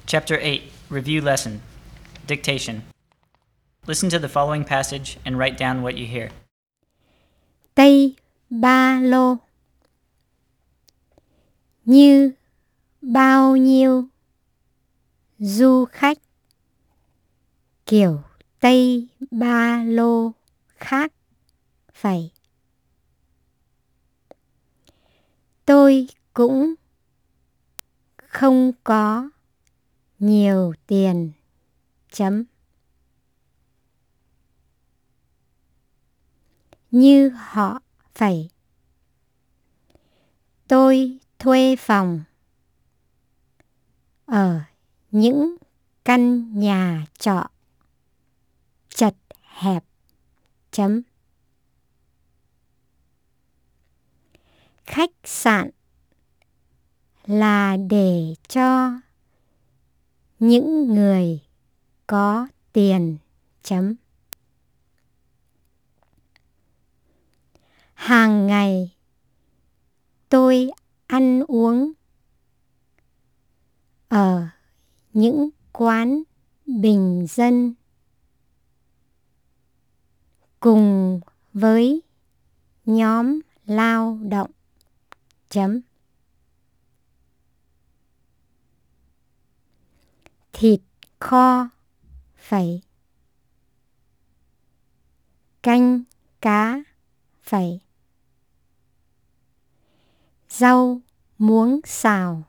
Chapter 8, Review Lesson, Dictation. Listen to the following passage and write down what you hear. Tây Ba Lô. Như bao nhiêu du khách kiểu Tây Ba Lô khác vậy. Tôi cũng không có nhiều tiền. Như họ phải. Tôi thuê phòng ở những căn nhà trọ chật hẹp. Khách sạn là để cho những người có tiền. Hàng ngày tôi ăn uống ở những quán bình dân cùng với nhóm lao động. Thịt kho phải. Canh cá phải. Rau muống xào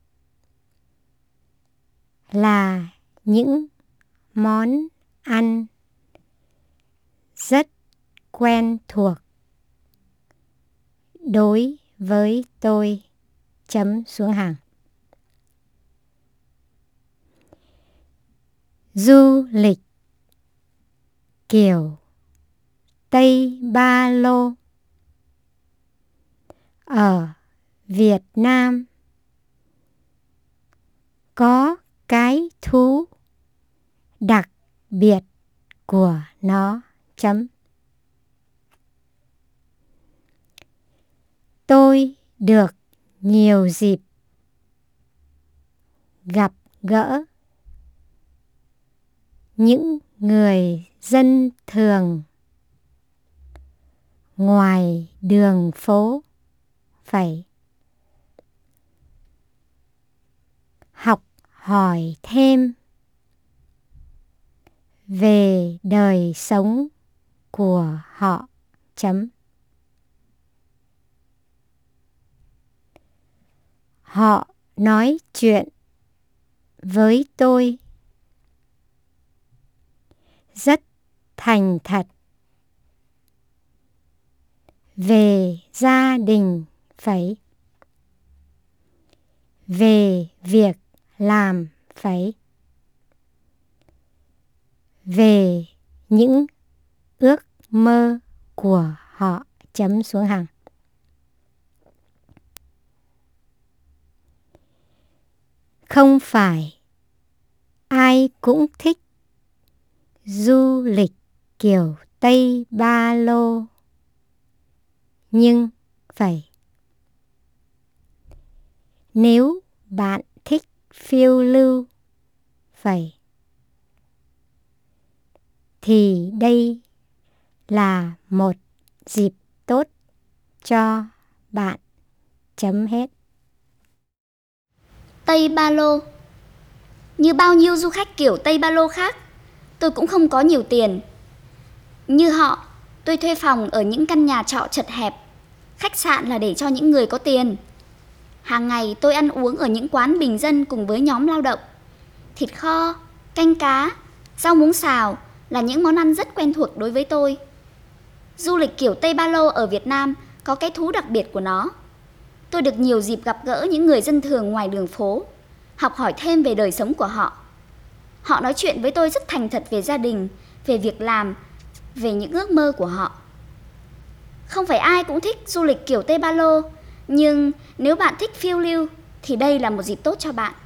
là những món ăn rất quen thuộc đối với tôi. Xuống hàng. Du lịch kiểu Tây Ba Lô ở Việt Nam có cái thú đặc biệt của nó. Tôi được nhiều dịp gặp gỡ những người dân thường ngoài đường phố phải. Học hỏi thêm về đời sống của họ. Họ nói chuyện với tôi rất thành thật về gia đình phải. Về việc làm phải. Về những ước mơ của họ. Xuống hàng. Không phải ai cũng thích du lịch kiểu Tây Ba Lô, nhưng phải. Nếu bạn thích phiêu lưu phải, thì đây là một dịp tốt cho bạn. Hết. Tây Ba Lô. Như bao nhiêu du khách kiểu Tây Ba Lô khác, tôi cũng không có nhiều tiền. Như họ, tôi thuê phòng ở những căn nhà trọ chật hẹp. Khách sạn là để cho những người có tiền. Hàng ngày tôi ăn uống ở những quán bình dân cùng với nhóm lao động. Thịt kho, canh cá, rau muống xào là những món ăn rất quen thuộc đối với tôi. Du lịch kiểu Tây Ba Lô ở Việt Nam có cái thú đặc biệt của nó. Tôi được nhiều dịp gặp gỡ những người dân thường ngoài đường phố, học hỏi thêm về đời sống của họ. Họ nói chuyện với tôi rất thành thật về gia đình, về việc làm, về những ước mơ của họ. Không phải ai cũng thích du lịch kiểu Tây Ba Lô, nhưng nếu bạn thích phiêu lưu thì đây là một dịp tốt cho bạn.